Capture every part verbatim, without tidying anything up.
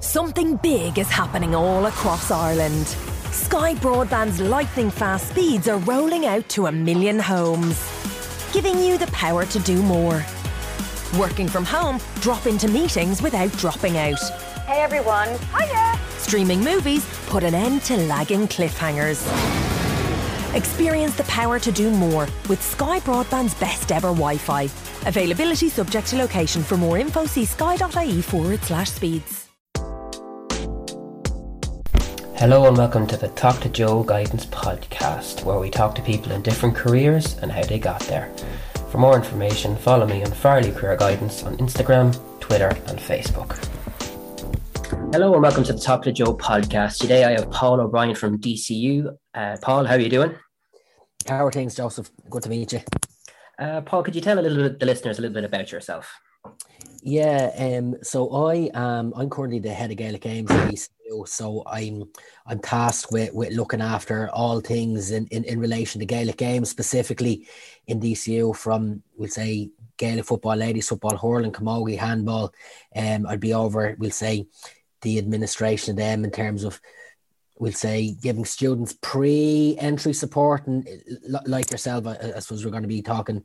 Something big is happening all across Ireland. Sky Broadband's lightning-fast speeds are rolling out to a million homes, giving you the power to do more. Working from home, drop into meetings without dropping out. Hey everyone, hiya! Streaming movies, put an end to lagging cliffhangers. Experience the power to do more with Sky Broadband's best ever Wi-Fi. Availability subject to location. For more info, see sky.ie forward slash speeds. Hello and welcome to the Talk to Joe Guidance podcast, where we talk to people in different careers and how they got there. For more information, follow me on Farley Career Guidance on Instagram, Twitter and Facebook. Hello and welcome to the Talk to Joe podcast. Today I have Paul O'Brien from D C U. Uh, Paul, how are you doing? How are things, Joseph? Good to meet you. Uh, Paul, could you tell a little bit, the listeners a little bit about yourself? Yeah, um, so I am I'm currently the head of Gaelic Games at D C U, so I'm I'm tasked with, with looking after all things in, in, in relation to Gaelic Games, specifically in D C U, from, we'll say, Gaelic football, ladies football, hurling, camogie, handball. Um, I'd be over, we'll say, the administration of them in terms of, we'll say, giving students pre-entry support, and like yourself, I, I suppose we're going to be talking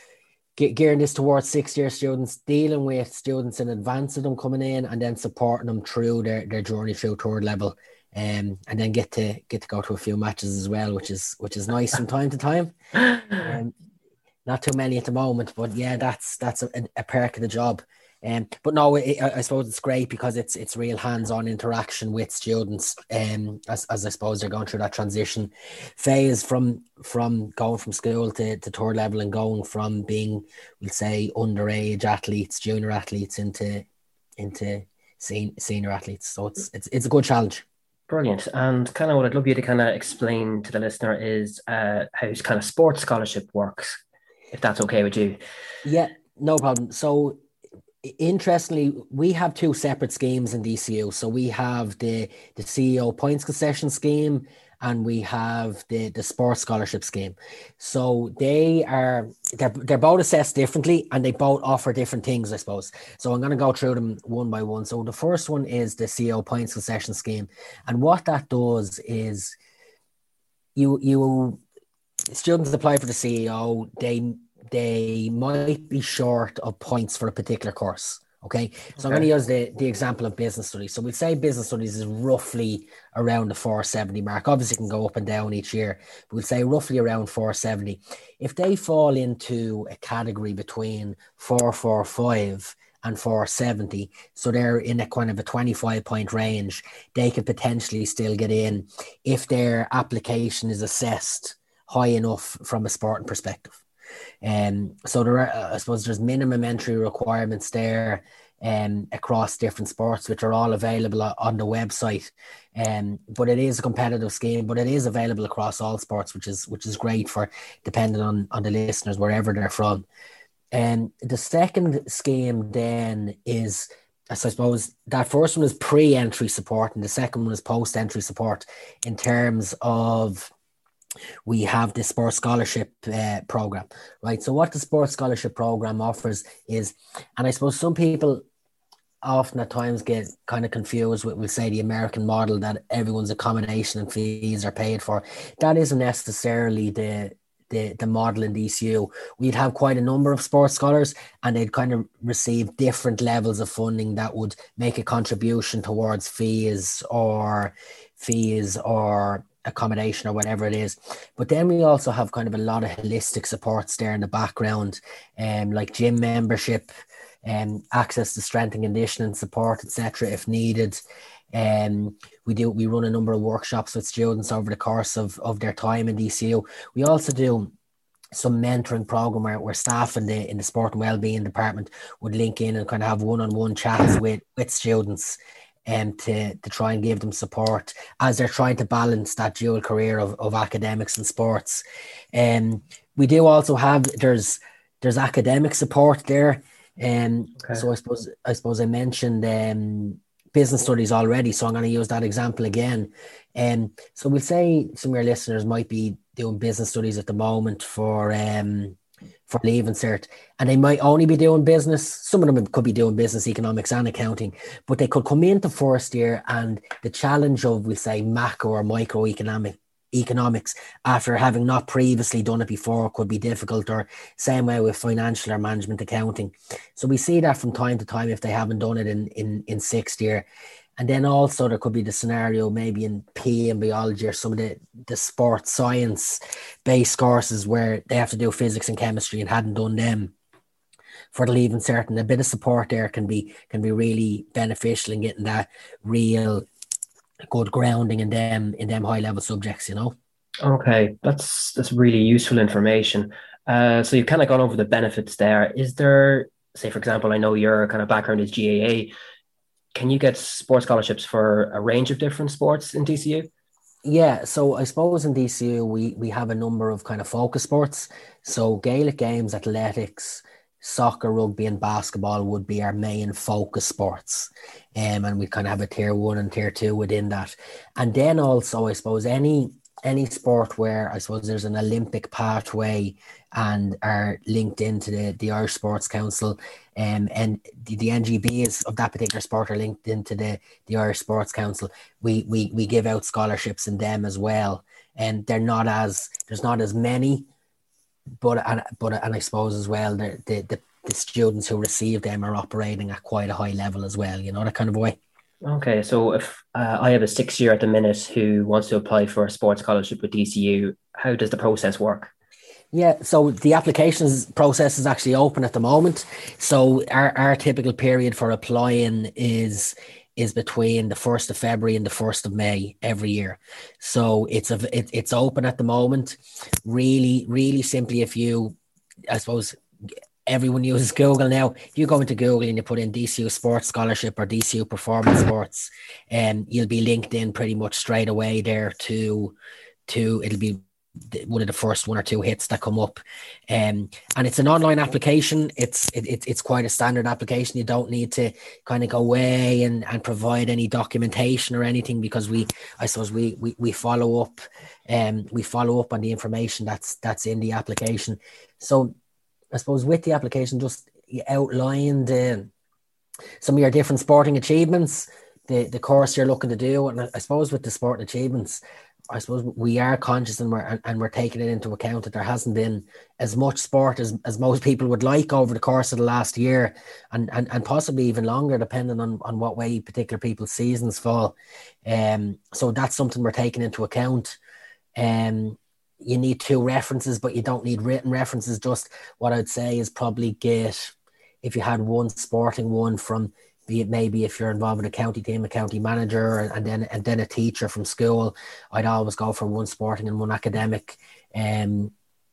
gearing this towards six-year students, dealing with students in advance of them coming in, and then supporting them through their, their journey through third level, um, and then get to get to go to a few matches as well, which is which is nice from time to time. Um, not too many at the moment, but yeah, that's that's a, a perk of the job. Um, but no, it, I suppose it's great because it's it's real hands-on interaction with students, um, as, as I suppose they're going through that transition phase from from going from school to, to third level, and going from being, we'll say, underage athletes, junior athletes, into into sen- senior athletes. So it's it's it's a good challenge. Brilliant. And kind of what I'd love you to kind of explain to the listener is uh, how kind of sports scholarship works, if that's okay with you. Yeah, no problem. So, interestingly, we have two separate schemes in D C U. So we have the, the C E O points concession scheme, and we have the, the sports scholarship scheme. So they are, they're, they're both assessed differently, and they both offer different things, I suppose. So I'm going to go through them one by one. So the first one is the C E O points concession scheme. And what that does is you, you students apply for the C E O, they they might be short of points for a particular course. Okay. So okay. I'm going to use the, the example of business studies. So we'd say business studies is roughly around the four seventy mark. Obviously it can go up and down each year, but we'd say roughly around four seventy. If they fall into a category between four forty-five and four seventy, so they're in a kind of a twenty-five point range, they could potentially still get in if their application is assessed high enough from a sporting perspective. Um, so there are, uh, I suppose there's minimum entry requirements there um, across different sports, which are all available on the website. Um, but it is a competitive scheme, but it is available across all sports, which is which is great for depending on, on the listeners, wherever they're from. And the second scheme then is, I suppose that first one is pre-entry support, and the second one is post-entry support in terms of, we have the sports scholarship uh, program, right? So what the sports scholarship program offers is, and I suppose some people often at times get kind of confused with, we'll say, the American model that everyone's accommodation and fees are paid for. That isn't necessarily the the the model in D C U. We'd have quite a number of sports scholars, and they'd kind of receive different levels of funding that would make a contribution towards fees or fees or accommodation or whatever it is. But then we also have kind of a lot of holistic supports there in the background, um, like gym membership, um, access to strength and conditioning support, et cetera, if needed. Um, we do we run a number of workshops with students over the course of, of their time in D C U. We also do some mentoring program where, where staff in the in the sport and wellbeing department would link in and kind of have one-on-one chats with, with students, and um, to, to try and give them support as they're trying to balance that dual career of, of academics and sports. Um, we do also have, there's there's academic support there. Um, okay. So I suppose I suppose I mentioned um, business studies already, so I'm going to use that example again. Um, so we'll say some of your listeners might be doing business studies at the moment for um, for Leaving Cert, and they might only be doing business. Some of them could be doing business, economics and accounting, but they could come into first year, and the challenge of, we say, macro or microeconomic economics, after having not previously done it before, could be difficult, or same way with financial or management accounting. So we see that from time to time if they haven't done it in, in, in sixth year. And then also there could be the scenario maybe in P E and biology or some of the, the sports science based courses where they have to do physics and chemistry and hadn't done them for the Leaving Cert. And a bit of support there can be can be really beneficial in getting that real good grounding in them in them high level subjects, you know. Okay, that's that's really useful information. Uh, so you've kind of gone over the benefits there. Is there, say for example, I know your kind of background is G A A. Can you get sports scholarships for a range of different sports in D C U? Yeah, so I suppose in D C U we we have a number of kind of focus sports. So Gaelic games, athletics, soccer, rugby and basketball would be our main focus sports. Um, and we kind of have a tier one and tier two within that. And then also, I suppose, any any sport where I suppose there's an Olympic pathway and are linked into the, the Irish Sports Council, um, and the, the N G Bs of that particular sport are linked into the, the Irish Sports Council. We, we we give out scholarships in them as well. And they're not as, there's not as many, but and, but, and I suppose as well, the, the, the, the students who receive them are operating at quite a high level as well, you know, that kind of way. Okay, so if uh, I have a six year at the minute who wants to apply for a sports scholarship with D C U, how does the process work? Yeah, so the applications process is actually open at the moment. So our, our typical period for applying is is between the first of February and the first of May every year. So it's a it, it's open at the moment. Really, really simply, if you, I suppose, everyone uses Google now. If you go into Google and you put in D C U Sports Scholarship or D C U Performance Sports, and um, you'll be linked in pretty much straight away there to, to it'll be one of the first one or two hits that come up. Um, and it's an online application. It's it, it, it's quite a standard application. You don't need to kind of go away and, and provide any documentation or anything, because we, I suppose we we, we follow up um, we follow up on the information that's that's in the application. So I suppose with the application, just you outlined uh, some of your different sporting achievements, the, the course you're looking to do. And I suppose with the sporting achievements, I suppose we are conscious and we're, and we're taking it into account that there hasn't been as much sport as, as most people would like over the course of the last year, and, and, and possibly even longer, depending on, on what way particular people's seasons fall. Um, so that's something we're taking into account. Um, You need two references, but you don't need written references. Just what I'd say is probably get, if you had one sporting one from, be it maybe if you're involved in a county team, a county manager, and then and then a teacher from school, I'd always go for one sporting and one academic. Um,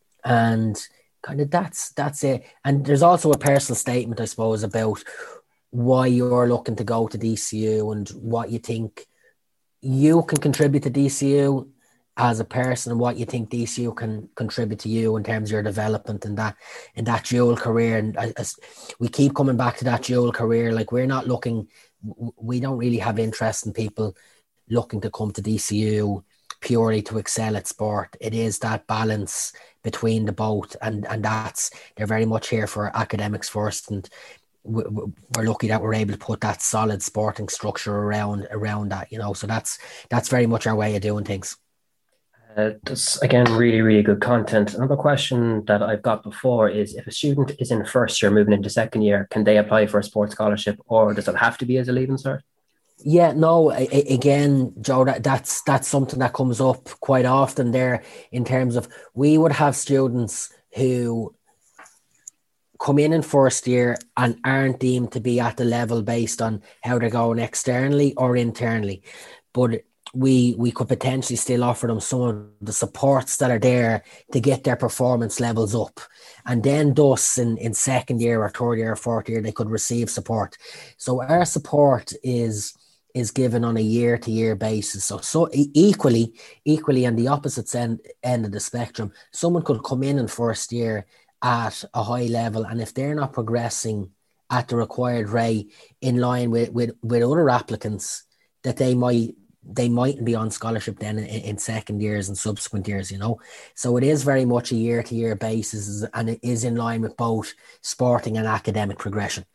and kind of that's that's it. And there's also a personal statement, I suppose, about why you're looking to go to D C U and what you think you can contribute to D C U as a person, and what you think D C U can contribute to you in terms of your development and that in that dual career. And as we keep coming back to that dual career, like we're not looking, we don't really have interest in people looking to come to D C U purely to excel at sport. It is that balance between the both, and and that's, they're very much here for academics first, and we're lucky that we're able to put that solid sporting structure around around that, you know. So that's that's very much our way of doing things. Uh, that's, again, really, really good content. Another question that I've got before is, if a student is in first year moving into second year, can they apply for a sports scholarship, or does it have to be as a Leaving Cert? Yeah, no, I, I, again, Joe, that, that's that's something that comes up quite often there, in terms of, we would have students who come in in first year and aren't deemed to be at the level based on how they're going externally or internally. But we we could potentially still offer them some of the supports that are there to get their performance levels up. And then thus in, in second year or third year or fourth year, they could receive support. So our support is is given on a year to year basis. So, so equally, equally on the opposite end, end of the spectrum, someone could come in in first year at a high level, and if they're not progressing at the required rate in line with, with, with other applicants, that they might they mightn't be on scholarship then in, in second years and subsequent years, you know. So it is very much a year to year basis, and it is in line with both sporting and academic progression.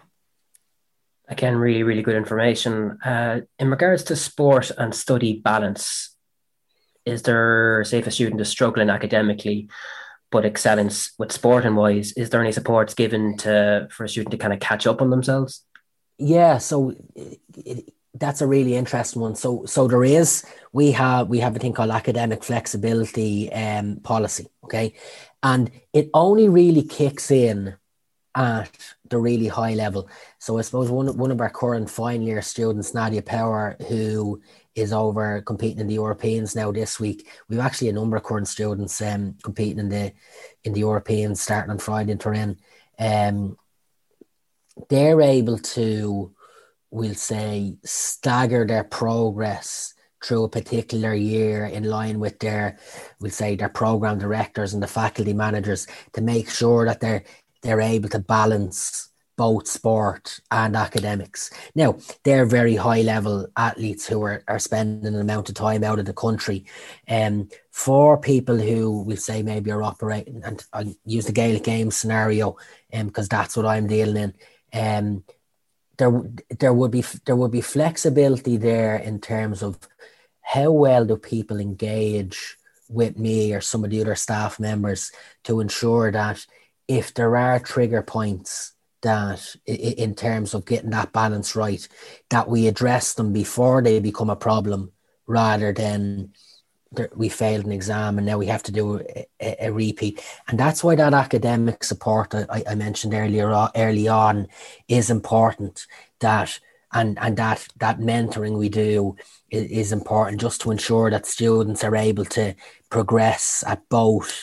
Again, really, really good information. Uh, in regards to sport and study balance, is there, say if a student is struggling academically but excelling with sporting wise, is there any supports given to for a student to kind of catch up on themselves? Yeah, so it, it, that's a really interesting one. So so there is, we have we have a thing called academic flexibility um, policy, okay? And it only really kicks in at the really high level. So I suppose one, one of our current final year students, Nadia Power, who is over competing in the Europeans now this week. We've actually a number of current students um, competing in the in the Europeans starting on Friday in Turin. Um, they're able to, we'll say, stagger their progress through a particular year in line with their, we'll say, their program directors and the faculty managers to make sure that they're they're able to balance both sport and academics. Now, they're very high level athletes who are, are spending an amount of time out of the country. Um, for people who we say maybe are operating, and I use the Gaelic Games scenario um, because that's what I'm dealing in, um, there, there would be there would be flexibility there in terms of how well do people engage with me or some of the other staff members to ensure that if there are trigger points that in terms of getting that balance right, that we address them before they become a problem rather than we failed an exam and now we have to do a, a repeat. And that's why that academic support that I, I mentioned earlier early on is important, that and and that that mentoring we do is, is important just to ensure that students are able to progress at both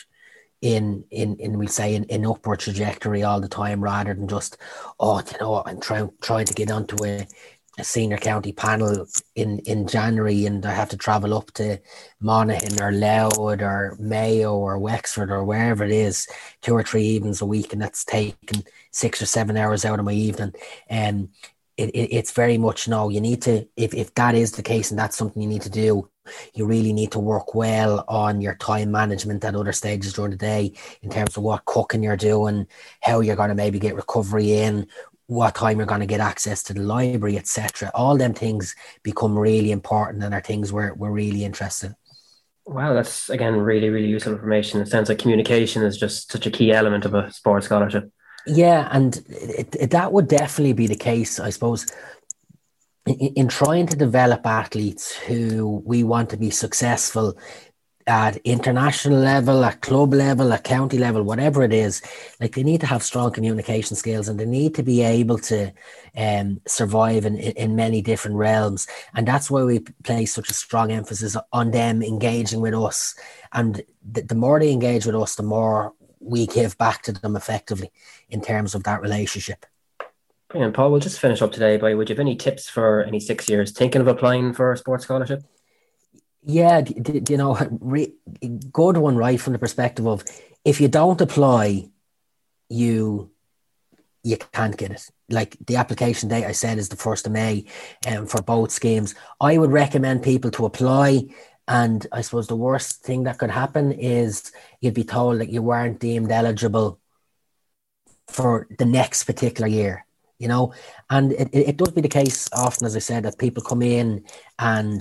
in in in we say in, in upward trajectory all the time, rather than just, oh, you know, I'm trying trying to get onto a, a senior county panel in in January and I have to travel up to Monaghan or Louth or Mayo or Wexford or wherever it is two or three evenings a week, and that's taking six or seven hours out of my evening. And it, it, it's very much, no, you need to, if, if that is the case and that's something you need to do, you really need to work well on your time management at other stages during the day in terms of what cooking you're doing, how you're going to maybe get recovery in, what time you're going to get access to the library, et cetera. All them things become really important and are things we're, we're really interested in. Wow, that's, again, really, really useful information. It sounds like communication is just such a key element of a sports scholarship. Yeah, and it, it, that would definitely be the case, I suppose, in, in trying to develop athletes who we want to be successful at international level, at club level, at county level, whatever it is. Like, they need to have strong communication skills and they need to be able to um, survive in, in many different realms. And that's why we place such a strong emphasis on them engaging with us. And the, the more they engage with us, the more we give back to them effectively in terms of that relationship. Brilliant. Paul, we'll just finish up today by, would you have any tips for any six years thinking of applying for a sports scholarship? Yeah, you know, re- good one, right, from the perspective of, if you don't apply, you you can't get it. Like, the application date, I said, is the first of May um, for both schemes. I would recommend people to apply. And I suppose the worst thing that could happen is you'd be told that you weren't deemed eligible for the next particular year, you know. And it, it does be the case often, as I said, that people come in and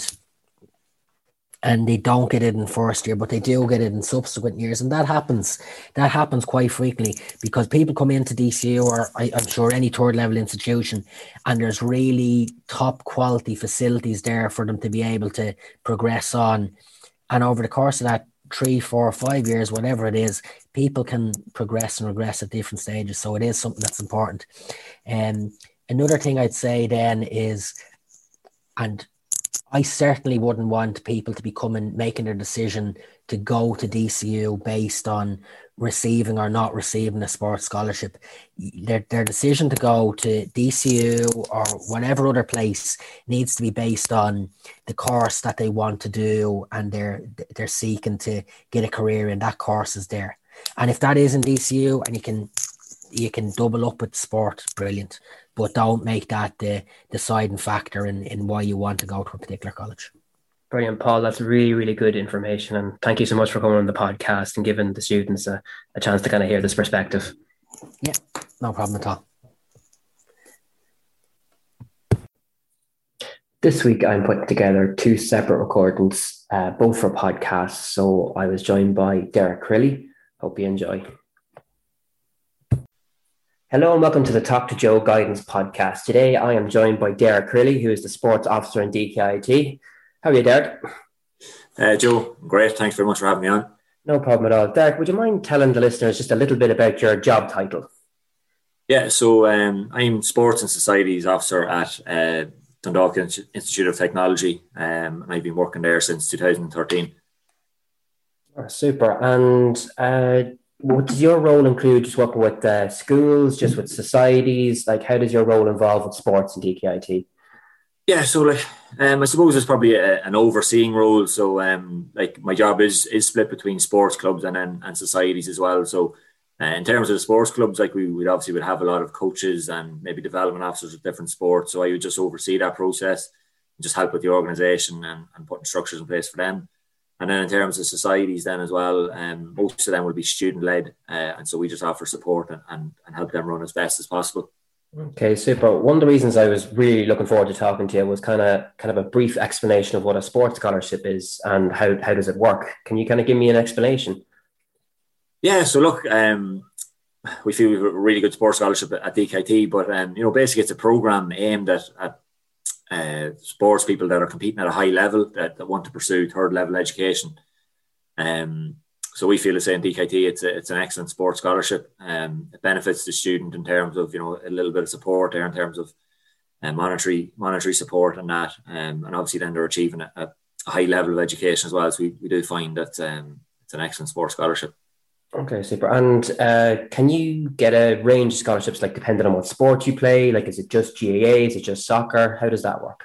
and they don't get it in first year, but they do get it in subsequent years. And that happens. That happens quite frequently because people come into D C U, or I, I'm sure any third level institution, and there's really top quality facilities there for them to be able to progress on. And over the course of that three, four, five years, whatever it is, people can progress and regress at different stages. So it is something that's important. And um, another thing I'd say then is, and I certainly wouldn't want people to be coming, making a decision to go to D C U based on receiving or not receiving a sports scholarship. Their, their decision to go to D C U or whatever other place needs to be based on the course that they want to do, and they're, they're seeking to get a career in. That course is there. And if that is in D C U and you can you can double up with sport, brilliant. But don't make that the deciding factor in, in why you want to go to a particular college. Brilliant, Paul. That's really, really good information. And thank you so much for coming on the podcast and giving the students a, a chance to kind of hear this perspective. Yeah, no problem at all. This week, I'm putting together two separate recordings, uh, both for podcasts. So I was joined by Derek Crilly. Hope you enjoy. Hello and welcome to the Talk to Joe Guidance podcast. Today, I am joined by Derek Crilly, who is the sports officer in D K I T. How are you, Derek? Uh, Joe, great. Thanks very much for having me on. No problem at all. Derek, would you mind telling the listeners just a little bit about your job title? Yeah, so um, I'm Sports and Societies Officer at uh, Dundalk Institute of Technology, um, and I've been working there since two thousand thirteen. Oh, super. And uh, what does your role include? Just working with uh, schools, just with societies? Like, how does your role involve with sports in D K I T? Yeah, so like um, I suppose it's probably a, an overseeing role. So um, like my job is is split between sports clubs and and, and societies as well. So uh, in terms of the sports clubs, like we would obviously would have a lot of coaches and maybe development officers of different sports. So I would just oversee that process and just help with the organisation and, and putting structures in place for them. And then in terms of societies then as well, um, most of them will be student led. Uh, and so we just offer support and, and, and help them run as best as possible. Okay, super. One of the reasons I was really looking forward to talking to you was kind of kind of a brief explanation of what a sports scholarship is and how, how does it work. Can you kind of give me an explanation? Yeah, so look, um, we feel we have a really good sports scholarship at D K I T, but um, you know, basically it's a program aimed at, at uh, sports people that are competing at a high level that, that want to pursue third level education. Um, So we feel as in D K I T, it's a, it's an excellent sports scholarship. Um, it benefits the student in terms of, you know, a little bit of support there in terms of uh, monetary monetary support and that. Um, and obviously then they're achieving a, a high level of education as well. So we, we do find that um, it's an excellent sports scholarship. Okay, super. And uh, can you get a range of scholarships, like depending on what sport you play? Like, is it just G A A? Is it just soccer? How does that work?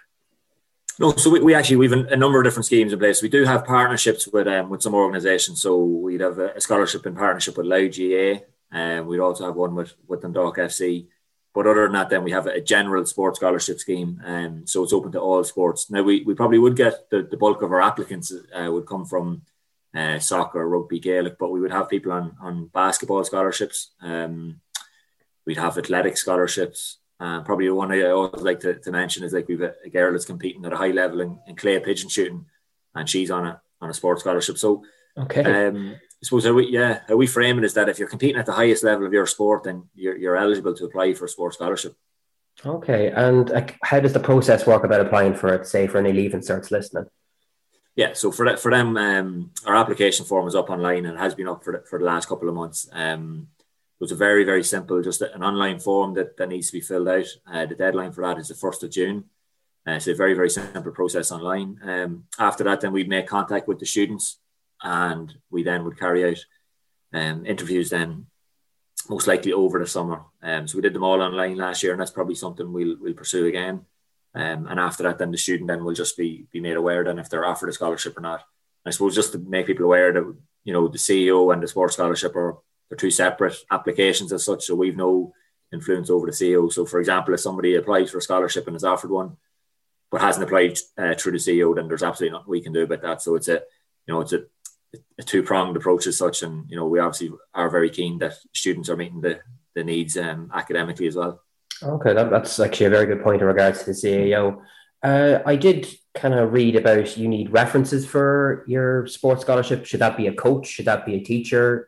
No, so we, we actually we have a number of different schemes in place. We do have partnerships with um, with some organisations. So we'd have a, a scholarship in partnership with Louth G A A, and um, we'd also have one with with Dundalk F C. But other than that, then we have a general sports scholarship scheme, and um, so it's open to all sports. Now we, we probably would get the, the bulk of our applicants uh, would come from uh, soccer, rugby, Gaelic, but we would have people on on basketball scholarships. Um, we'd have athletic scholarships. Uh, probably the one I always like to, to mention is like we've a, a girl that's competing at a high level in, in clay pigeon shooting, and she's on a on a sports scholarship. So, okay, um, I suppose how we yeah how we frame it is that if you're competing at the highest level of your sport, then you're you're eligible to apply for a sports scholarship. Okay, and uh, how does the process work about applying for it? Say for any leaving certs listening. Yeah, so for that for them, um, our application form is up online and has been up for the, for the last couple of months. Um, It was a very, very simple, just an online form that, that needs to be filled out. Uh, the deadline for that is the first of June. Uh, so a very, very simple process online. Um, after that, then we'd make contact with the students and we then would carry out um, interviews then most likely over the summer. Um, so we did them all online last year and that's probably something we'll we'll pursue again. Um, and after that, then the student then will just be, be made aware then if they're offered a scholarship or not. I suppose just to make people aware that, you know, the C E O and the sports scholarship are They're two separate applications as such, so we've no influence over the C E O. So, for example, if somebody applies for a scholarship and is offered one, but hasn't applied uh, through the C E O, then there's absolutely nothing we can do about that. So it's a, you know, it's a, a two-pronged approach as such, and you know, we obviously are very keen that students are meeting the the needs um, academically as well. Okay, that, that's actually a very good point in regards to the C E O. Uh, I did kind of read about you need references for your sports scholarship. Should that be a coach? Should that be a teacher?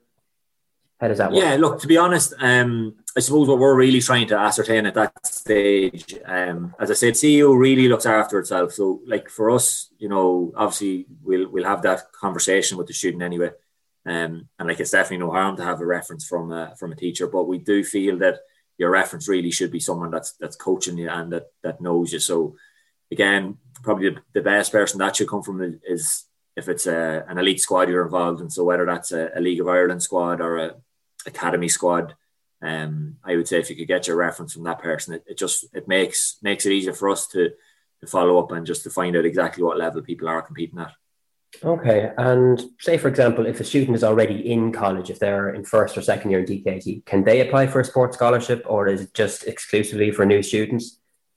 How does that work? Yeah, look, to be honest, um, I suppose what we're really trying to ascertain at that stage, um, as I said, C E O really looks after itself. So, like for us, you know, obviously we'll we'll have that conversation with the student anyway, um, and like it's definitely no harm to have a reference from a, from a teacher. But we do feel that your reference really should be someone that's that's coaching you and that that knows you. So, again, probably the, the best person that should come from is if it's a, an elite squad you're involved in. So whether that's a, a League of Ireland squad or a academy squad, um, I would say if you could get your reference from that person, it, it just it makes makes it easier for us to, to follow up and just to find out exactly what level people are competing at. Okay, and say for example, if a student is already in college, if they're in first or second year in D K I T, can they apply for a sports scholarship, or is it just exclusively for new students?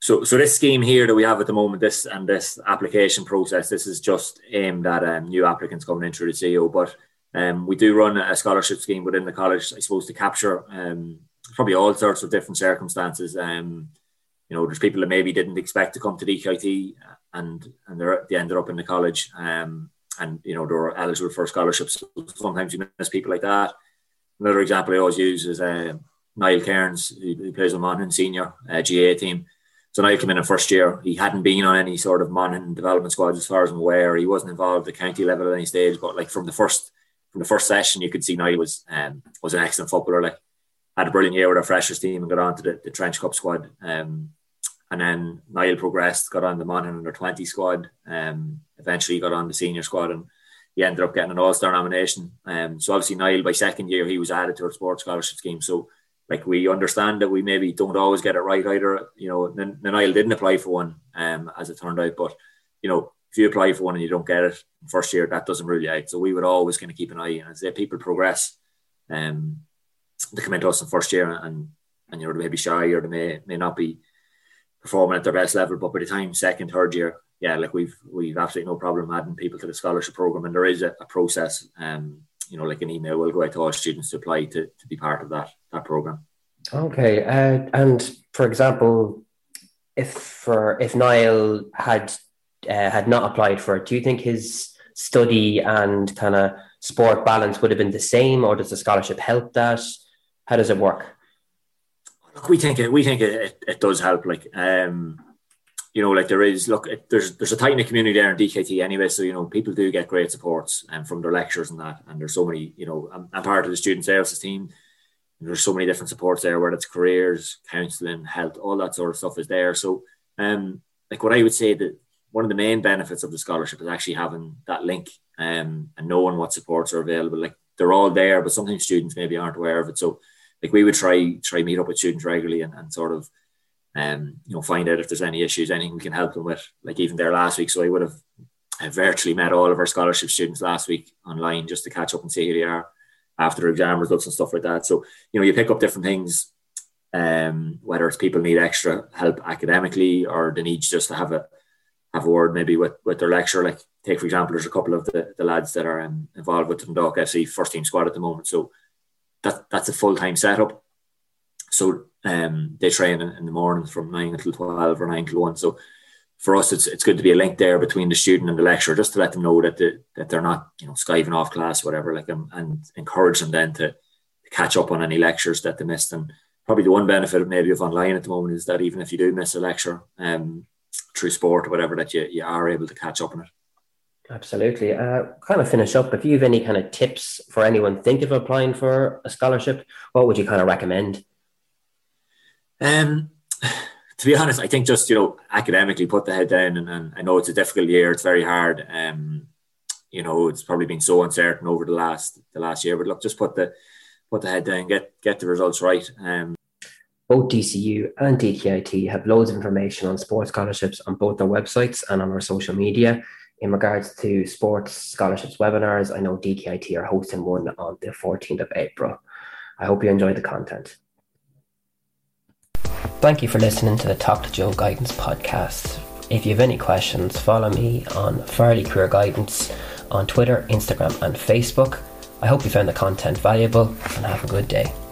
So, so this scheme here that we have at the moment, this and this application process, this is just aimed at um, new applicants coming in through the C E O. But um, we do run a scholarship scheme within the college, I suppose, to capture um, probably all sorts of different circumstances. Um, you know, there's people that maybe didn't expect to come to D K I T, and and they're, they ended up in the college, um, and you know they're eligible for scholarships. So sometimes you miss people like that. Another example I always use is uh, Niall Cairns, who, who plays with Monaghan Senior uh, G A A team. So Niall came in in first year. He hadn't been on any sort of Monaghan development squads as far as I'm aware. He wasn't involved at county level at any stage. But like from the first from the first session, you could see Niall was um, was an excellent footballer. Like had a brilliant year with our freshers team and got on to the, the Trench Cup squad. Um, and then Niall progressed, got on the Monaghan under twenty squad. Um, eventually got on the senior squad, and he ended up getting an All-Star nomination. Um, so obviously Niall, by second year, he was added to our sports scholarship scheme. So like we understand that we maybe don't always get it right either. You know, then Niall didn't apply for one, um, as it turned out. But you know, if you apply for one and you don't get it in first year, that doesn't rule you out. So we would always kind of keep an eye. And as they, people progress, um, they come into us in first year, and and you know they may be shy or they may may not be performing at their best level. But by the time second, third year, yeah, like we've we've absolutely no problem adding people to the scholarship program, and there is a, a process. Um, you know, like an email will go out to all students to apply to, to be part of that that program. Okay, uh, and for example, if for if Niall had uh, had not applied for it, do you think his study and kind of sport balance would have been the same, or does the scholarship help that? How does it work? Look, we think it. We think it, it, it does help. Like, um, you know, like there is. Look, it, there's there's a tight knit community there in D K T anyway. So you know, people do get great supports and um, from their lectures and that. And there's so many. You know, I'm, I'm part of the student services team. And there's so many different supports there, whether it's careers, counselling, health, all that sort of stuff is there. So, um, like what I would say that one of the main benefits of the scholarship is actually having that link, um, and knowing what supports are available. Like they're all there, but sometimes students maybe aren't aware of it. So. Like we would try try meet up with students regularly and, and sort of um you know find out if there's any issues, anything we can help them with. Like even there last week, so I would have I virtually met all of our scholarship students last week online just to catch up and see who they are after their exam results and stuff like that. So you know you pick up different things, um whether it's people need extra help academically or they need just to have a have a word maybe with with their lecturer. Like take for example, there's a couple of the, the lads that are um, involved with the Dundalk F C first team squad at the moment. So That, that's a full-time setup. So um, they train in, in the mornings from nine until twelve or nine till one. So for us, it's it's good to be a link there between the student and the lecturer, just to let them know that the, that they're not, you know, skiving off class, whatever, like um, and encourage them then to, to catch up on any lectures that they missed. And probably the one benefit of maybe of online at the moment is that even if you do miss a lecture um, through sport or whatever, that you, you are able to catch up on it. Absolutely. Uh, kind of finish up. If you have any kind of tips for anyone thinking of applying for a scholarship, what would you kind of recommend? Um, to be honest, I think just, you know, academically put the head down. And, and I know it's a difficult year. It's very hard. Um, you know, it's probably been so uncertain over the last the last year. But look, just put the put the head down, get get the results right. Um, Both D C U and D K I T have loads of information on sports scholarships on both their websites and on our social media. In regards to sports scholarships webinars, I know D K I T are hosting one on the fourteenth of April. I hope you enjoyed the content. Thank you for listening to the Talk to Joe Guidance podcast. If you have any questions, follow me on Farley Career Guidance on Twitter, Instagram and Facebook. I hope you found the content valuable and have a good day.